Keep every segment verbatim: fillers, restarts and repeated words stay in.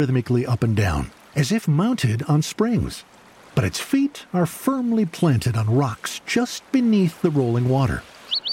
rhythmically up and down, as if mounted on springs. But its feet are firmly planted on rocks just beneath the rolling water.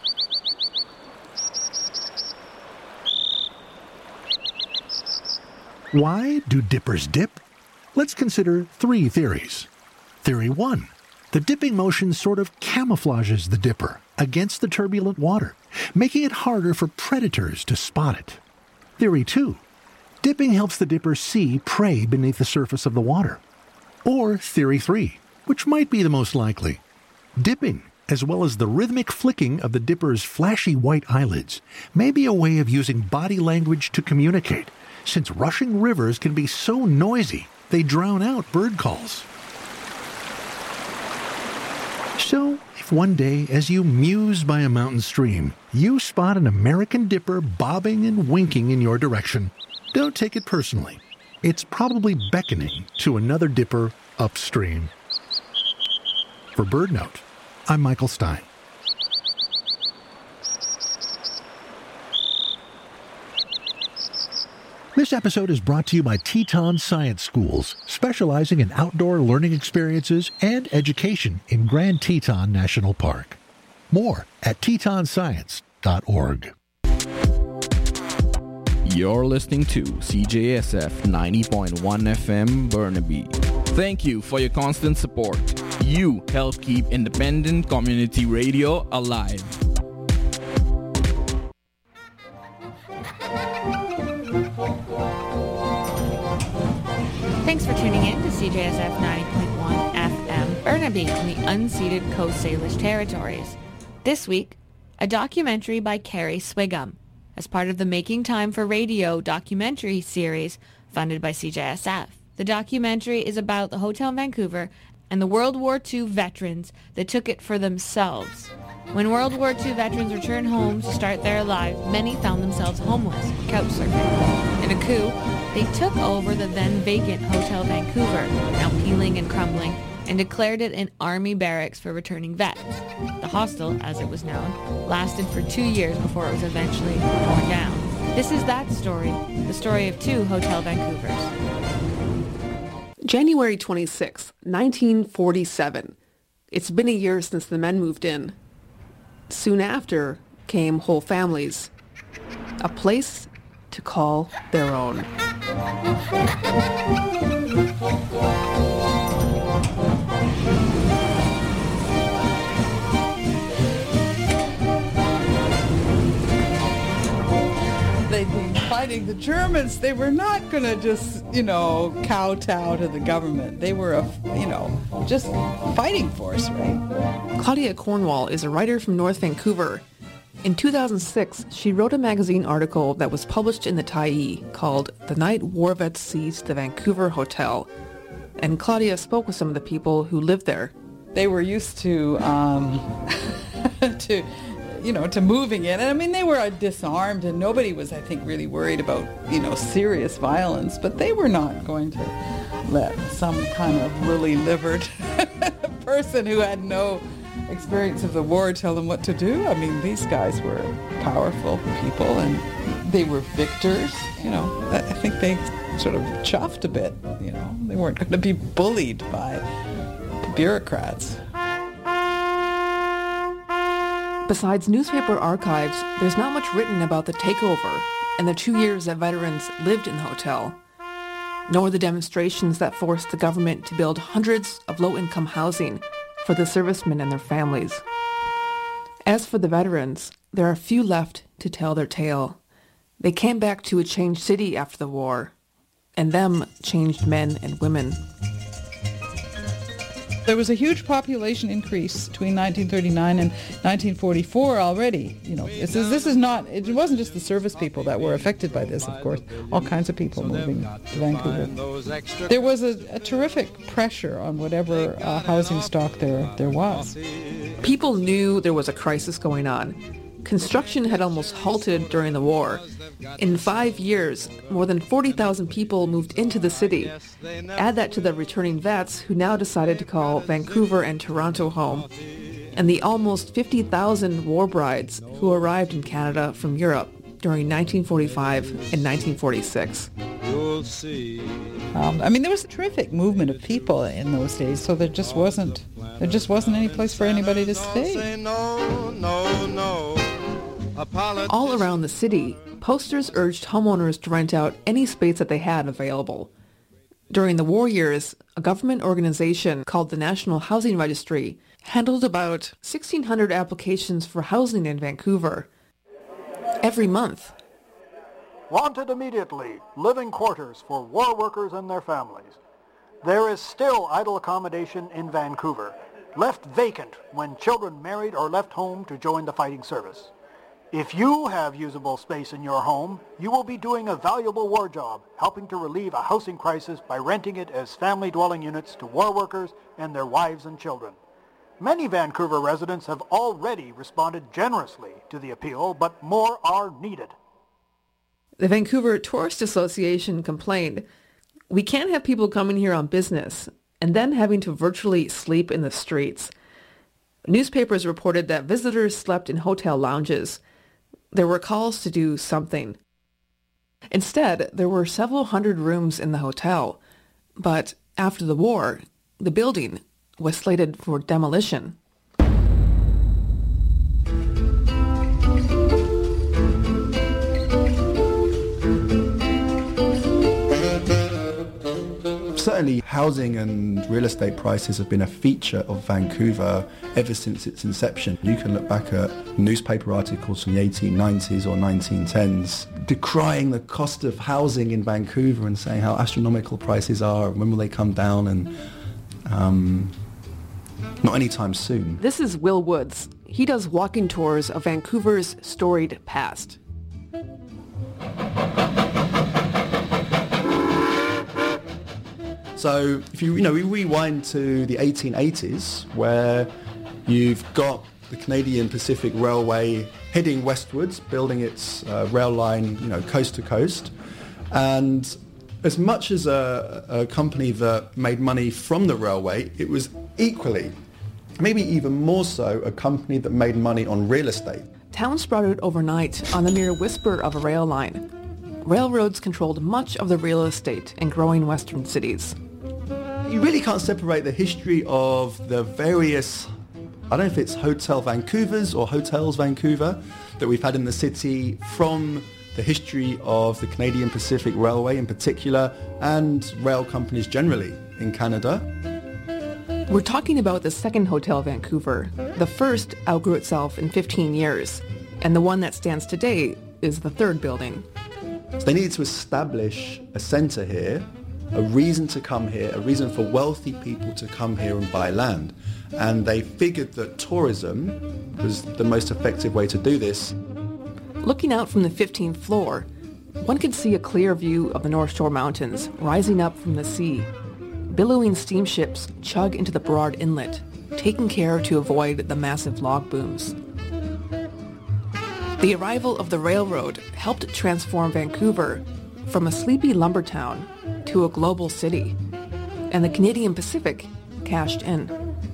Why do dippers dip? Let's consider three theories. Theory one. The dipping motion sort of camouflages the dipper against the turbulent water, making it harder for predators to spot it. Theory two. Dipping helps the dipper see prey beneath the surface of the water. Or Theory three, which might be the most likely. Dipping, as well as the rhythmic flicking of the dipper's flashy white eyelids, may be a way of using body language to communicate, since rushing rivers can be so noisy they drown out bird calls. So, if one day, as you muse by a mountain stream, you spot an American dipper bobbing and winking in your direction, don't take it personally. It's probably beckoning to another dipper upstream. For BirdNote, I'm Michael Stein. This episode is brought to you by Teton Science Schools, specializing in outdoor learning experiences and education in Grand Teton National Park. More at teton science dot org. You're listening to C J S F ninety point one F M Burnaby. Thank you for your constant support. You help keep independent community radio alive. Thanks for tuning in to C J S F ninety point one F M Burnaby in the unceded Coast Salish territories. This week, a documentary by Carrie Swigum as part of the Making Time for Radio documentary series funded by C J S F. The documentary is about the Hotel Vancouver and the World War Two veterans that took it for themselves. When World War Two veterans returned home to start their lives, many found themselves homeless, couch surfing. In a coup, they took over the then vacant Hotel Vancouver, now peeling and crumbling, and declared it an army barracks for returning vets. The hostel, as it was known, lasted for two years before it was eventually torn down. This is that story, the story of two Hotel Vancouvers. January twenty-sixth, nineteen forty-seven. It's been a year since the men moved in. Soon after came whole families. A place to call their own. They'd been fighting the Germans. They were not going to just, you know, kowtow to the government. They were, a, you know, just fighting force, right? Claudia Cornwall is a writer from North Vancouver. In two thousand six, she wrote a magazine article that was published in the Tyee called The Night War Vets Seized the Vancouver Hotel. And Claudia spoke with some of the people who lived there. They were used to, um, to, you know, to moving in. And I mean, they were disarmed and nobody was, I think, really worried about, you know, serious violence. But they were not going to let some kind of lily-livered person who had no experience of the war tell them what to do. I mean, these guys were powerful people and they were victors. You know, I think they sort of chuffed a bit, you know. They weren't going to be bullied by bureaucrats. Besides newspaper archives, there's not much written about the takeover and the two years that veterans lived in the hotel, nor the demonstrations that forced the government to build hundreds of low-income housing for the servicemen and their families. As for the veterans, there are few left to tell their tale. They came back to a changed city after the war, and them changed men and women. There was a huge population increase between nineteen thirty-nine and nineteen forty-four already. You know, this is, this is not, it wasn't just the service people that were affected by this, of course. All kinds of people moving to Vancouver. There was a, a terrific pressure on whatever uh, housing stock there, there was. People knew there was a crisis going on. Construction had almost halted during the war. In five years, more than forty thousand people moved into the city. Add that to the returning vets who now decided to call Vancouver and Toronto home, and the almost fifty thousand war brides who arrived in Canada from Europe during nineteen forty-five and nineteen forty-six. you'll see. Um, I mean, there was a terrific movement of people in those days, so there just wasn't there just wasn't any place for anybody to stay. No, no, no. All around the city, posters urged homeowners to rent out any space that they had available. During the war years, a government organization called the National Housing Registry handled about sixteen hundred applications for housing in Vancouver every month. Wanted immediately, living quarters for war workers and their families. There is still idle accommodation in Vancouver, left vacant when children married or left home to join the fighting service. If you have usable space in your home, you will be doing a valuable war job, helping to relieve a housing crisis by renting it as family dwelling units to war workers and their wives and children. Many Vancouver residents have already responded generously to the appeal, but more are needed. The Vancouver Tourist Association complained, "We can't have people coming here on business and then having to virtually sleep in the streets." Newspapers reported that visitors slept in hotel lounges. There were calls to do something. Instead, there were several hundred rooms in the hotel, but after the war, the building was slated for demolition. Certainly, housing and real estate prices have been a feature of Vancouver ever since its inception. You can look back at newspaper articles from the eighteen nineties or nineteen tens decrying the cost of housing in Vancouver and saying how astronomical prices are, when will they come down, and um, not anytime soon. This is Will Woods. He does walking tours of Vancouver's storied past. So if you, you know, we rewind to the eighteen eighties, where you've got the Canadian Pacific Railway heading westwards, building its uh, rail line, you know, coast to coast. And as much as a, a company that made money from the railway, it was equally, maybe even more so, a company that made money on real estate. Towns sprouted overnight on the mere whisper of a rail line. Railroads controlled much of the real estate in growing western cities. You really can't separate the history of the various, I don't know if it's Hotel Vancouvers or Hotels Vancouver that we've had in the city, from the history of the Canadian Pacific Railway in particular, and rail companies generally in Canada. We're talking about the second Hotel Vancouver. The first outgrew itself in fifteen years, and the one that stands today is the third building. So they needed to establish a centre here, a reason to come here, a reason for wealthy people to come here and buy land. And they figured that tourism was the most effective way to do this. Looking out from the fifteenth floor, one can see a clear view of the North Shore Mountains rising up from the sea. Billowing steamships chug into the broad inlet, taking care to avoid the massive log booms. The arrival of the railroad helped transform Vancouver from a sleepy lumber town to a global city, and the Canadian Pacific cashed in.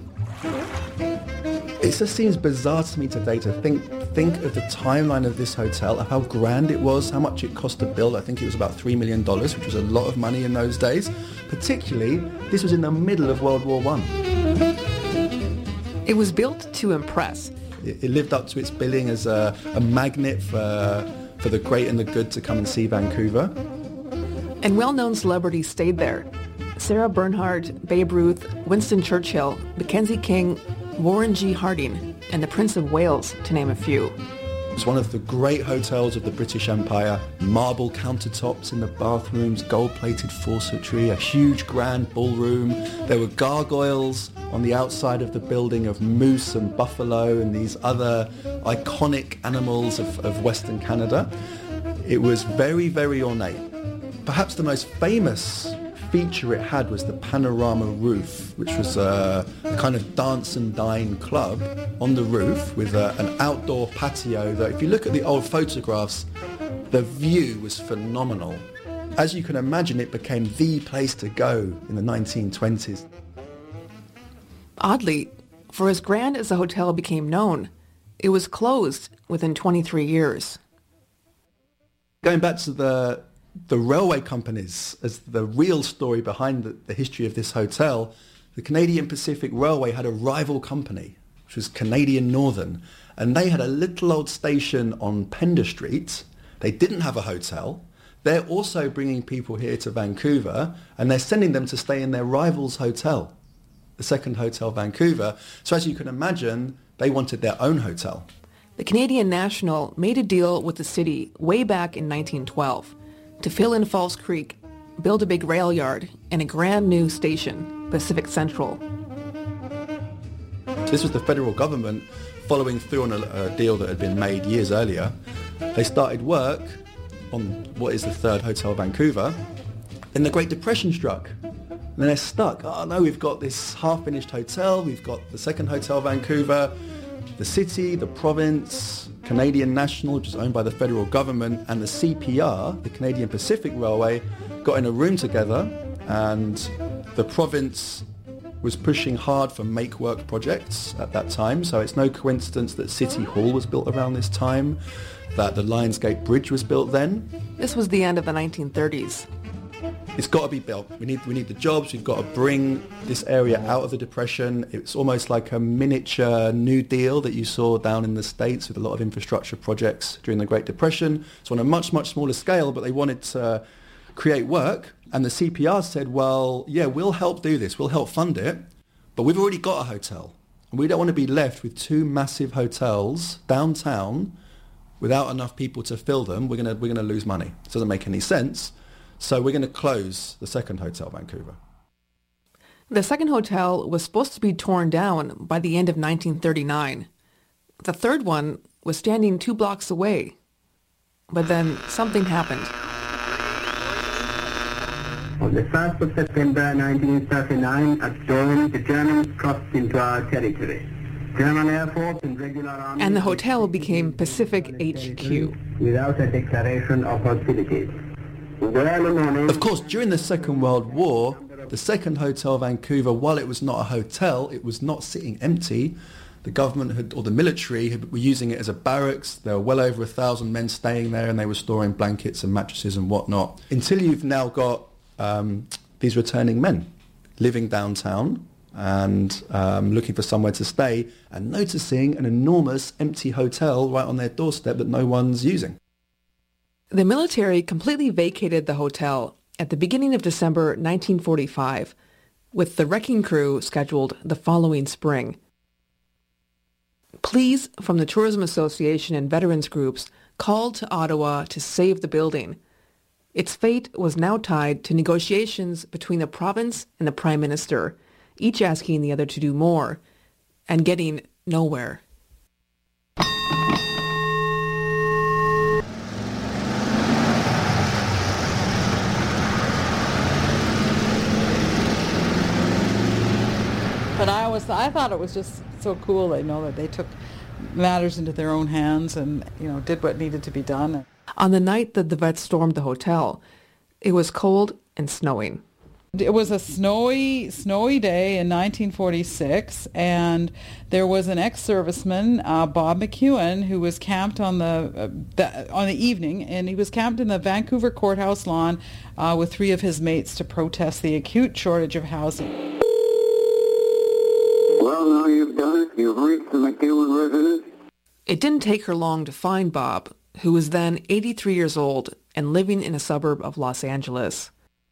It just seems bizarre to me today to think think of the timeline of this hotel, of how grand it was, how much it cost to build. I think it was about three million dollars, which was a lot of money in those days. Particularly, this was in the middle of World War One. It was built to impress. It, it lived up to its billing as a, a magnet for, for the great and the good to come and see Vancouver. And well-known celebrities stayed there. Sarah Bernhardt, Babe Ruth, Winston Churchill, Mackenzie King, Warren G. Harding, and the Prince of Wales, to name a few. It's one of the great hotels of the British Empire. Marble countertops in the bathrooms, gold-plated faucetry, a huge grand ballroom. There were gargoyles on the outside of the building of moose and buffalo and these other iconic animals of, of Western Canada. It was very, very ornate. Perhaps the most famous feature it had was the panorama roof, which was a, a kind of dance and dine club on the roof with a, an outdoor patio that, if you look at the old photographs, the view was phenomenal. As you can imagine, it became the place to go in the nineteen twenties. Oddly, for as grand as the hotel became known, it was closed within twenty-three years. Going back to the the railway companies as the real story behind the, the history of this hotel. The Canadian Pacific Railway had a rival company, which was Canadian Northern, and they had a little old station on Pender Street. They didn't have a hotel. They're also bringing people here to Vancouver, and they're sending them to stay in their rival's hotel, the Second Hotel Vancouver. So as you can imagine, they wanted their own hotel. The Canadian National made a deal with the city way back in nineteen twelve to fill in False Creek, build a big rail yard, and a grand new station, Pacific Central. This was the federal government following through on a, a deal that had been made years earlier. They started work on what is the Third Hotel Vancouver. Then the Great Depression struck. And then they're stuck. Oh no, we've got this half-finished hotel, we've got the Second Hotel Vancouver, the city, the province, Canadian National, which is owned by the federal government, and the C P R, the Canadian Pacific Railway, got in a room together, and the province was pushing hard for make-work projects at that time. So it's no coincidence that City Hall was built around this time, that the Lionsgate Bridge was built then. This was the end of the nineteen thirties. It's got to be built. We need we need the jobs. We've got to bring this area out of the Depression. It's almost like a miniature New Deal that you saw down in the States with a lot of infrastructure projects during the Great Depression. It's on a much, much smaller scale, but they wanted to create work. And the C P R said, well, yeah, we'll help do this. We'll help fund it. But we've already got a hotel. And we don't want to be left with two massive hotels downtown without enough people to fill them. We're going to, we're going to lose money. It doesn't make any sense. So we're going to close the Second Hotel Vancouver. The second hotel was supposed to be torn down by the end of nineteen thirty-nine. The third one was standing two blocks away. But then something happened. On the first of September nineteen thirty-nine, at dawn, the Germans crossed into our territory. German Air Force and regular army... And the hotel became Pacific H Q. Without a declaration of hostilities. Of course, during the Second World War, the Second Hotel Vancouver, while it was not a hotel, it was not sitting empty. The government had, or the military had, were using it as a barracks. There were well over a thousand men staying there, and they were storing blankets and mattresses and whatnot. Until you've now got um, these returning men living downtown and um, looking for somewhere to stay and noticing an enormous empty hotel right on their doorstep that no one's using. The military completely vacated the hotel at the beginning of December nineteen forty-five, with the wrecking crew scheduled the following spring. Pleas from the Tourism Association and veterans groups called to Ottawa to save the building. Its fate was now tied to negotiations between the province and the Prime Minister, each asking the other to do more, and getting nowhere. But I was, I thought it was just so cool, you know, that they took matters into their own hands and, you know, did what needed to be done. On the night that the vets stormed the hotel, it was cold and snowing. It was a snowy, snowy day in nineteen forty-six, and there was an ex-serviceman, uh, Bob McEwen, who was camped on the, uh, the on the evening, and he was camped in the Vancouver courthouse lawn uh, with three of his mates to protest the acute shortage of housing. Well, now you've done it. You've reached the McEwen residence. It didn't take her long to find Bob, who was then eighty-three years old and living in a suburb of Los Angeles.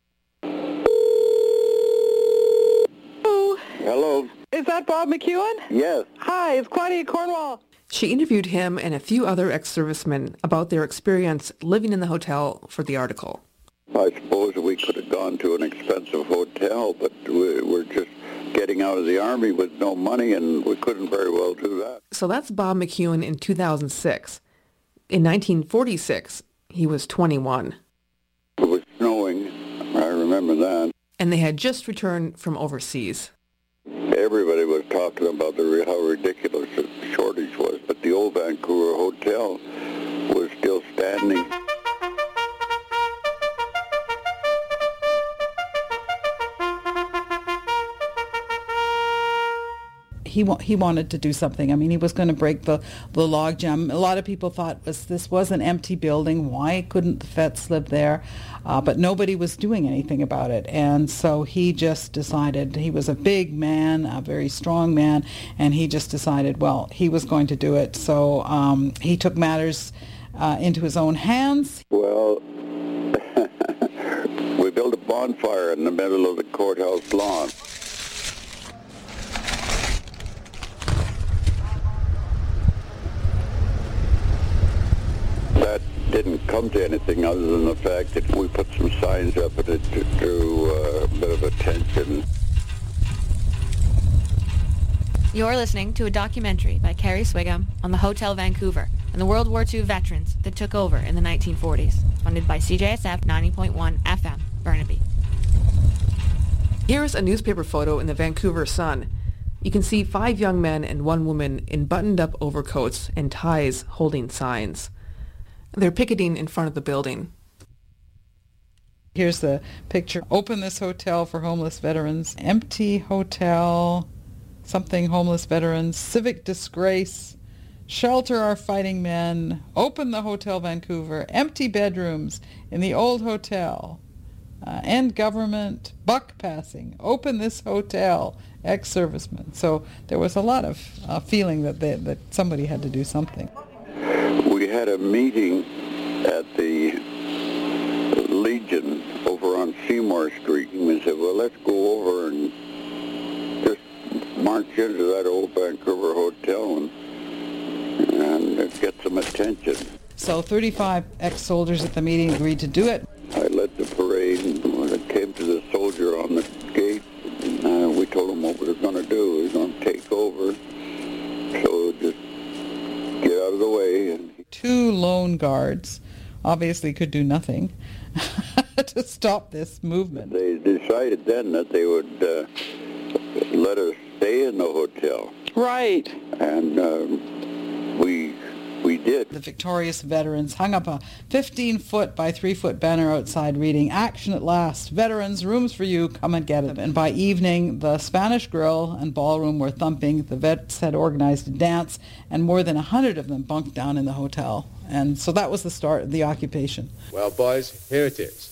Hello. Is that Bob McEwen? Yes. Hi, it's Claudia Cornwall. She interviewed him and a few other ex-servicemen about their experience living in the hotel for the article. I suppose we could have gone to an expensive hotel, but we, we're just getting out of the Army with no money, and we couldn't very well do that. So that's Bob McEwen in two thousand six. In nineteen forty-six, he was twenty-one. It was snowing. I remember that. And they had just returned from overseas. Everybody was talking about the, how ridiculous the shortage was, but the old Vancouver hotel was still standing. he wa- he wanted to do something. I mean, he was going to break the, the logjam. A lot of people thought was this was an empty building. Why couldn't the Fets live there? Uh, but nobody was doing anything about it. And so he just decided, he was a big man, a very strong man, and he just decided, well, he was going to do it. So um, he took matters uh, into his own hands. Well, we built a bonfire in the middle of the courthouse lawn. That didn't come to anything other than the fact that we put some signs up and it drew uh, a bit of attention. You're listening to a documentary by Kerry Swigum on the Hotel Vancouver and the World War Two veterans that took over in the nineteen forties, funded by C J S F ninety point one F M, Burnaby. Here's a newspaper photo in the Vancouver Sun. You can see five young men and one woman in buttoned-up overcoats and ties holding signs. They're picketing in front of the building. Here's the picture. Open this hotel for homeless veterans. Empty hotel, something homeless veterans. Civic disgrace. Shelter our fighting men. Open the Hotel Vancouver. Empty bedrooms in the old hotel. Uh, end government. Buck passing. Open this hotel. Ex-servicemen. So there was a lot of uh, feeling that they, that somebody had to do something. We had a meeting at the Legion over on Seymour Street, and we said, well, let's go over and just march into that old Vancouver hotel and, and get some attention. So thirty-five ex-soldiers at the meeting agreed to do it. I led the parade, and when it came to the soldier on the gate, uh, we told him what we were going to do. We were going to take over, so just get out of the way. And Two lone guards obviously could do nothing to stop this movement. They decided then that they would uh, let us stay in the hotel. Right. And um, we we did. The victorious veterans hung up a fifteen-foot by three-foot banner outside reading, "Action at last. Veterans, rooms for you. Come and get it." And by evening, the Spanish Grill and ballroom were thumping. The vets had organized a dance, and more than a hundred of them bunked down in the hotel. And so that was the start of the occupation. Well, boys, here it is.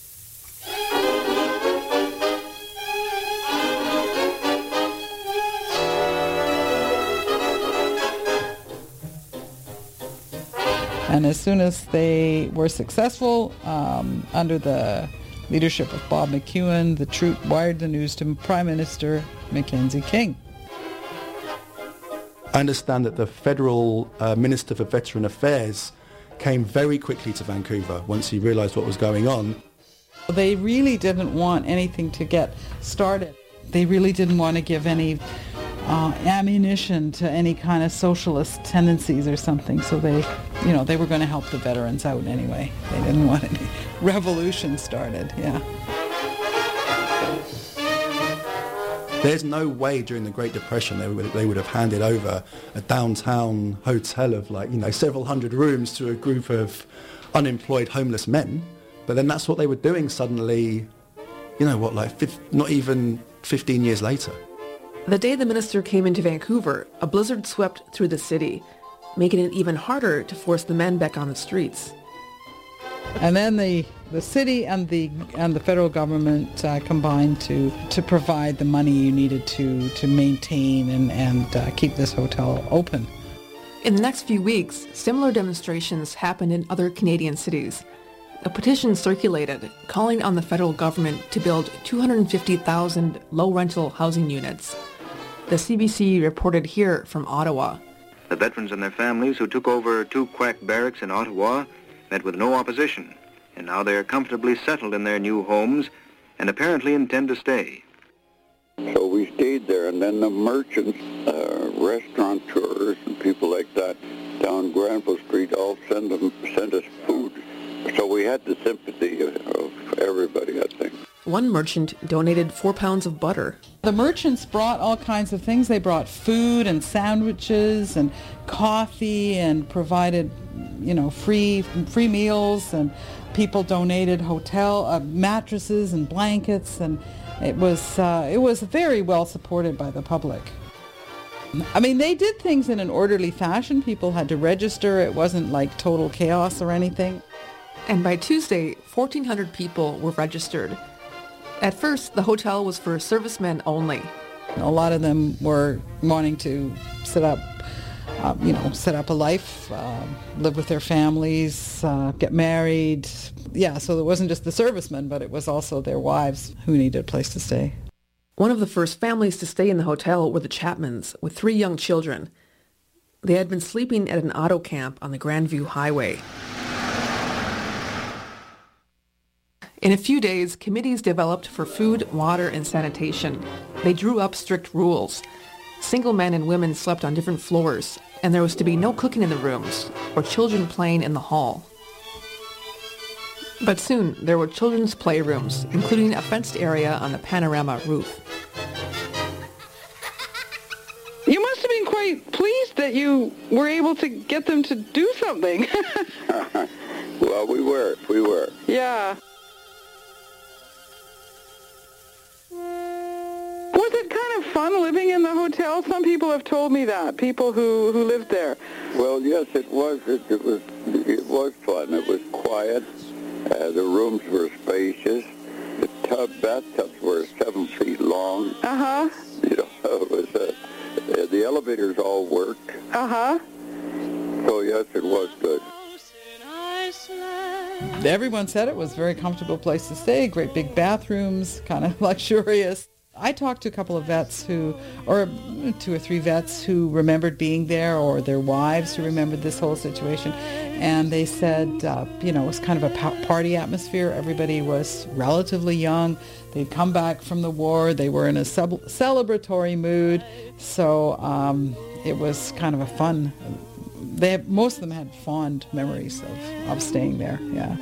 And as soon as they were successful, um, under the leadership of Bob McEwen, the troop wired the news to Prime Minister Mackenzie King. I understand that the federal uh, Minister for Veteran Affairs came very quickly to Vancouver once he realized what was going on. They really didn't want anything to get started. They really didn't want to give any uh, ammunition to any kind of socialist tendencies or something. So they, you know, they were going to help the veterans out anyway. They didn't want any revolution started, yeah. There's no way during the Great Depression they would, they would have handed over a downtown hotel of like, you know, several hundred rooms to a group of unemployed homeless men. But then that's what they were doing suddenly, you know what, like fifth, not even fifteen years later. The day the minister came into Vancouver, a blizzard swept through the city, making it even harder to force the men back on the streets. And then the, the city and the and the federal government uh, combined to to provide the money you needed to to maintain and and uh, keep this hotel open. In the next few weeks, similar demonstrations happened in other Canadian cities. A petition circulated calling on the federal government to build two hundred fifty thousand low-rental housing units. The C B C reported here from Ottawa. The veterans and their families who took over two quack barracks in Ottawa met with no opposition, and now they are comfortably settled in their new homes and apparently intend to stay. So we stayed there, and then the merchants, uh, restaurateurs, and people like that down Granville Street all send them, sent us food. So we had the sympathy of, of everybody, I think. One merchant donated four pounds of butter. The merchants brought all kinds of things. They brought food and sandwiches and coffee and provided, you know, free free meals, and people donated hotel uh, mattresses and blankets, and it was uh, it was very well supported by the public. I mean, they did things in an orderly fashion. People had to register. It wasn't like total chaos or anything. And by Tuesday, fourteen hundred people were registered. At first, the hotel was for servicemen only. A lot of them were wanting to set up, uh, you know, set up a life, uh, live with their families, uh, get married. Yeah, so it wasn't just the servicemen, but it was also their wives who needed a place to stay. One of the first families to stay in the hotel were the Chapmans, with three young children. They had been sleeping at an auto camp on the Grandview Highway. In a few days, committees developed for food, water, and sanitation. They drew up strict rules. Single men and women slept on different floors, and there was to be no cooking in the rooms, or children playing in the hall. But soon, there were children's playrooms, including a fenced area on the panorama roof. You must have been quite pleased that you were able to get them to do something. Well, we were. We were. Yeah. Was it kind of fun living in the hotel? Some people have told me that, people who, who lived there. Well, yes, it was. It, it was. It was fun. It was quiet. Uh, the rooms were spacious. The tub bathtubs were seven feet long. Uh huh. You know, it was. Uh, the elevators all worked. Uh huh. So yes, it was good. Everyone said it was a very comfortable place to stay, great big bathrooms, kind of luxurious. I talked to a couple of vets who, or two or three vets who remembered being there, or their wives who remembered this whole situation, and they said, uh, you know, it was kind of a party atmosphere. Everybody was relatively young. They'd come back from the war. They were in a sub- celebratory mood, so um, it was kind of a fun. They have, most of them had fond memories of, of staying there. Yeah.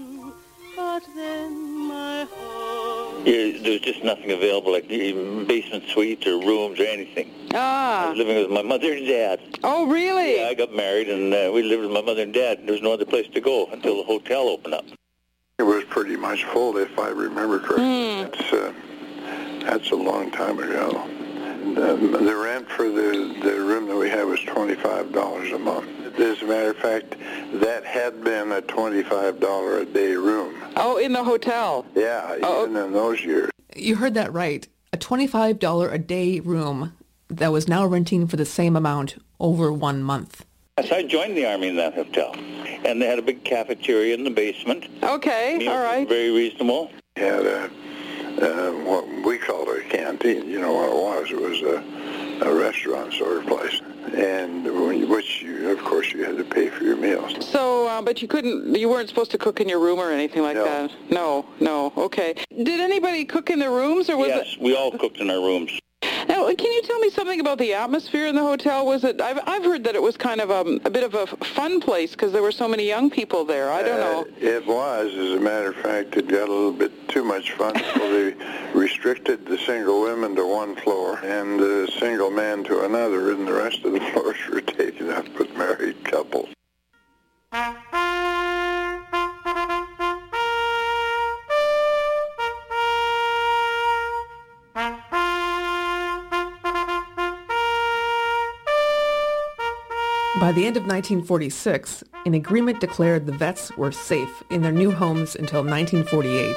Yeah, there was just nothing available, like basement suites or rooms or anything. Ah. I was living with my mother and dad. Oh, really? Yeah, I got married, and uh, we lived with my mother and dad. There was no other place to go until the hotel opened up. It was pretty much full, if I remember correctly. Mm. That's, uh, that's a long time ago. And, um, the rent for the, the room that we had was twenty-five dollars a month. As a matter of fact, that had been a twenty-five dollars a day room. Oh, in the hotel? Yeah, oh. even in those years. You heard that right. A twenty-five dollars a day room that was now renting for the same amount over one month. So I joined the Army in that hotel, and they had a big cafeteria in the basement. Okay, Meals all right. Very reasonable. Had a, uh, what we called a canteen. You know what it was? It was a, a restaurant sort of place. And which, you, of course, you had to pay for your meals. So, uh, but you couldn't, you weren't supposed to cook in your room or anything like no. that? No, no, okay. Did anybody cook in their rooms, or was yes, it? Yes, we all cooked in our rooms. Now, can you tell me something about the atmosphere in the hotel? Was it? I've I've heard that it was kind of a, a bit of a fun place because there were so many young people there. I don't know. Uh, it was, as a matter of fact, it got a little bit too much fun, so they restricted the single women to one floor and the single man to another, and the rest of the floors were taken up with married couples. By the end of nineteen forty-six, an agreement declared the vets were safe in their new homes until nineteen forty-eight.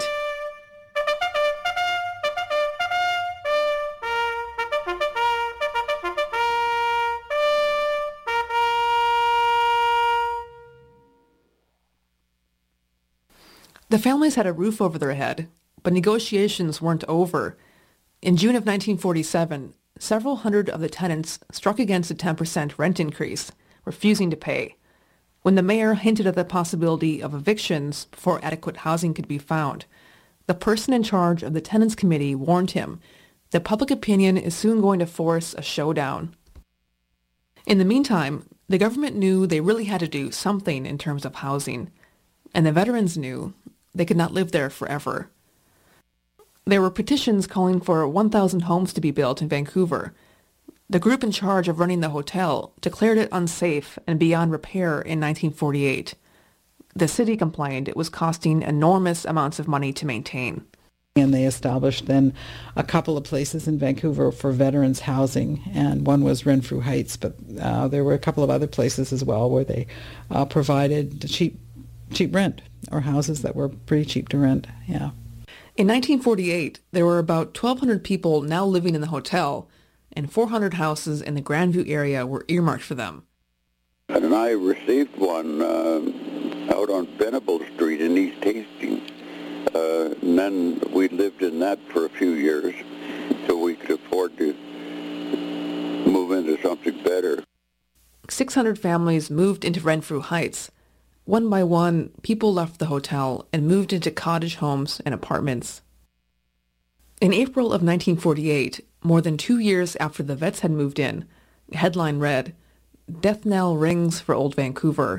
The families had a roof over their head, but negotiations weren't over. In June of nineteen forty-seven, several hundred of the tenants struck against a ten percent rent increase, refusing to pay. When the mayor hinted at the possibility of evictions before adequate housing could be found, the person in charge of the tenants committee warned him that public opinion is soon going to force a showdown. In the meantime, the government knew they really had to do something in terms of housing, and the veterans knew they could not live there forever. There were petitions calling for one thousand homes to be built in Vancouver. The group in charge of running the hotel declared it unsafe and beyond repair in nineteen forty-eight. The city complained it was costing enormous amounts of money to maintain. And they established then a couple of places in Vancouver for veterans housing, and one was Renfrew Heights, but uh, there were a couple of other places as well where they uh, provided cheap cheap rent, or houses that were pretty cheap to rent, yeah. In nineteen forty-eight, there were about twelve hundred people now living in the hotel, and four hundred houses in the Grandview area were earmarked for them. And I received one uh, out on Venable Street in East Hastings. Uh, and then we lived in that for a few years until we could afford to move into something better. six hundred families moved into Renfrew Heights. One by one, people left the hotel and moved into cottage homes and apartments. In April of nineteen forty-eight, more than two years after the vets had moved in, a headline read, "Death Knell Rings for Old Vancouver."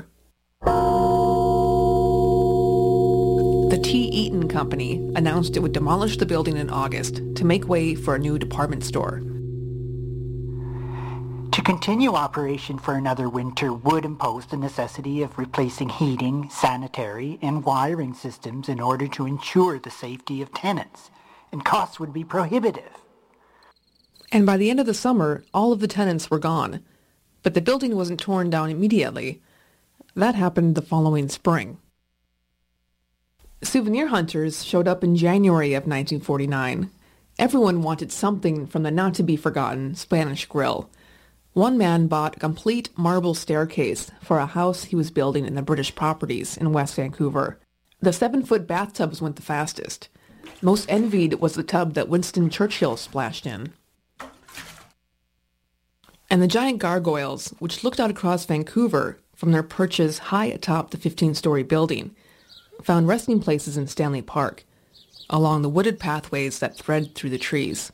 The T. Eaton Company announced it would demolish the building in August to make way for a new department store. To continue operation for another winter would impose the necessity of replacing heating, sanitary, and wiring systems in order to ensure the safety of tenants, and costs would be prohibitive. And by the end of the summer, all of the tenants were gone. But the building wasn't torn down immediately. That happened the following spring. Souvenir hunters showed up in January of nineteen forty-nine. Everyone wanted something from the not-to-be-forgotten Spanish Grill. One man bought a complete marble staircase for a house he was building in the British Properties in West Vancouver. The seven-foot bathtubs went the fastest. Most envied was the tub that Winston Churchill splashed in. And the giant gargoyles, which looked out across Vancouver from their perches high atop the fifteen-story building, found resting places in Stanley Park, along the wooded pathways that thread through the trees.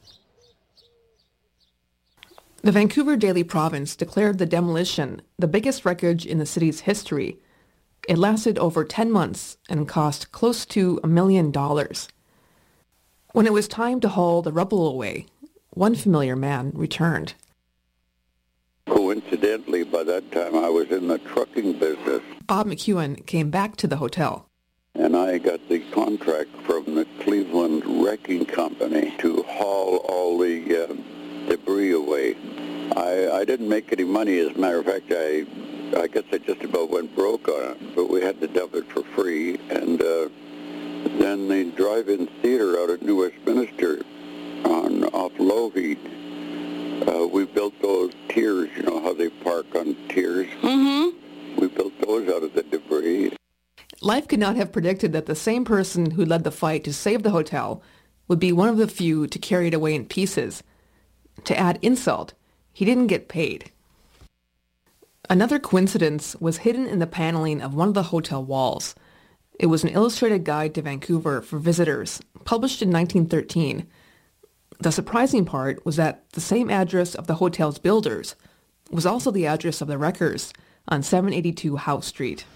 The Vancouver Daily Province declared the demolition the biggest wreckage in the city's history. It lasted over ten months and cost close to a million dollars. When it was time to haul the rubble away, one familiar man returned. Coincidentally, by that time I was in the trucking business. Bob McEwen came back to the hotel. And I got the contract from the Cleveland Wrecking Company to haul all the uh, debris away. I, I didn't make any money. As a matter of fact, I I guess I just about went broke on it, but we had to dump it for free. And uh, then the drive-in theater out at New Westminster on off Lougheed, uh, we built those tiers, you know how they park on tiers? Mm-hmm. We built those out of the debris. Life could not have predicted that the same person who led the fight to save the hotel would be one of the few to carry it away in pieces. To add insult, he didn't get paid. Another coincidence was hidden in the paneling of one of the hotel walls. It was an illustrated guide to Vancouver for visitors, published in nineteen thirteen. The surprising part was that the same address of the hotel's builders was also the address of the wreckers on seven eighty-two House Street.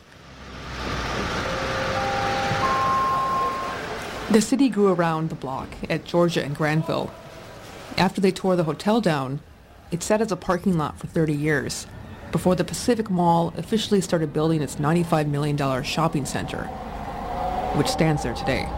The city grew around the block at Georgia and Granville. After they tore the hotel down, it sat as a parking lot for thirty years, before the Pacific Mall officially started building its ninety-five million dollars shopping center, which stands there today.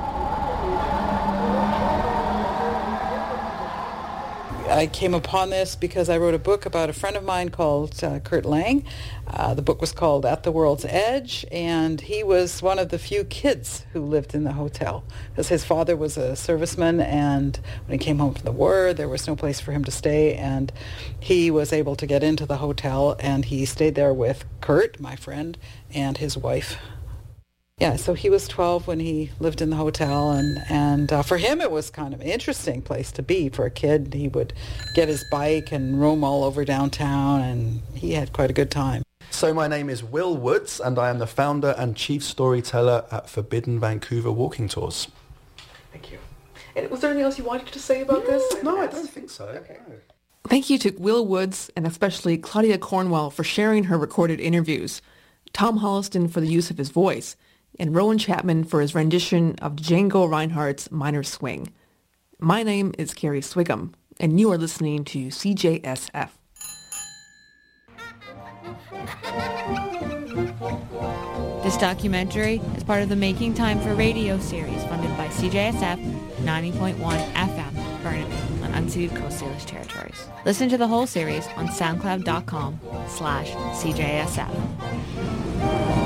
I came upon this because I wrote a book about a friend of mine called uh, Kurt Lang. Uh, the book was called At the World's Edge, and he was one of the few kids who lived in the hotel because his father was a serviceman, and when he came home from the war, there was no place for him to stay, and he was able to get into the hotel, and he stayed there with Kurt, my friend, and his wife. Yeah, so he was twelve when he lived in the hotel, and, and uh, for him it was kind of an interesting place to be for a kid. He would get his bike and roam all over downtown, and he had quite a good time. So my name is Will Woods, and I am the founder and chief storyteller at Forbidden Vancouver Walking Tours. Thank you. And was there anything else you wanted to say about this? No, I don't think so. Okay. No. Thank you to Will Woods and especially Claudia Cornwell for sharing her recorded interviews, Tom Holliston for the use of his voice, and Rowan Chapman for his rendition of Django Reinhardt's Minor Swing. My name is Carrie Swigum, and you are listening to C J S F. This documentary is part of the Making Time for Radio series funded by C J S F ninety point one F M, Burnaby, on unceded Coast Salish territories. Listen to the whole series on soundcloud.com slash CJSF.